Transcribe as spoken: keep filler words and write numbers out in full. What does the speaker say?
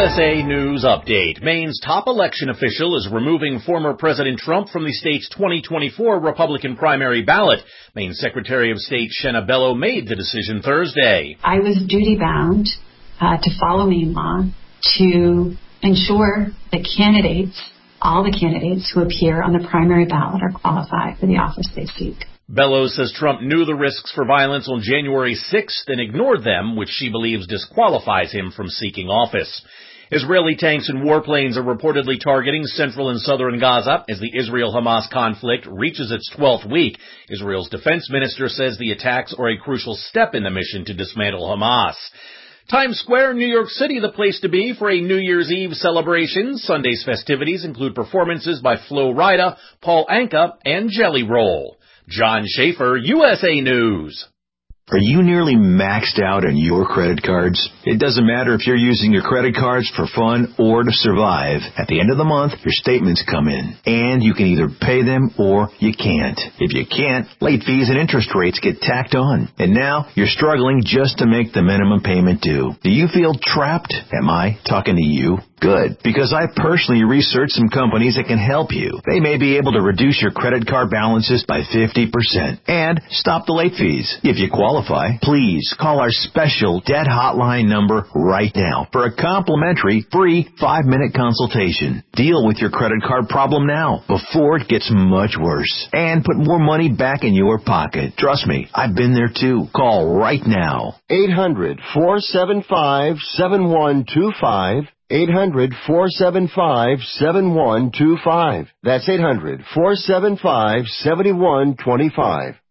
S A News Update. Maine's top election official is removing former President Trump from the state's twenty twenty-four Republican primary ballot. Maine Secretary of State Shenna Bello made the decision Thursday. I was duty-bound uh, to follow Maine law to ensure that candidates, all the candidates who appear on the primary ballot are qualified for the office they seek. Bello says Trump knew the risks for violence on January sixth and ignored them, which she believes disqualifies him from seeking office. Israeli tanks and warplanes are reportedly targeting central and southern Gaza as the Israel-Hamas conflict reaches its twelfth week. Israel's defense minister says the attacks are a crucial step in the mission to dismantle Hamas. Times Square, New York City, the place to be for a New Year's Eve celebration. Sunday's festivities include performances by Flo Rida, Paul Anka, and Jelly Roll. John Schaefer, U S A News. Are you nearly maxed out on your credit cards? It doesn't matter if you're using your credit cards for fun or to survive. At the end of the month, your statements come in, and you can either pay them or you can't. If you can't, late fees and interest rates get tacked on. And now you're struggling just to make the minimum payment due. Do you feel trapped? Am I talking to you? Good, because I personally researched some companies that can help you. They may be able to reduce your credit card balances by fifty percent and stop the late fees. If you qualify, please call our special debt hotline number right now for a complimentary free five-minute consultation. Deal with your credit card problem now before it gets much worse and put more money back in your pocket. Trust me, I've been there too. Call right now. eight hundred, four seven five, seven one two five. eight hundred, four seven five, seven one two five. That's eight hundred, four seven five, seven one two five.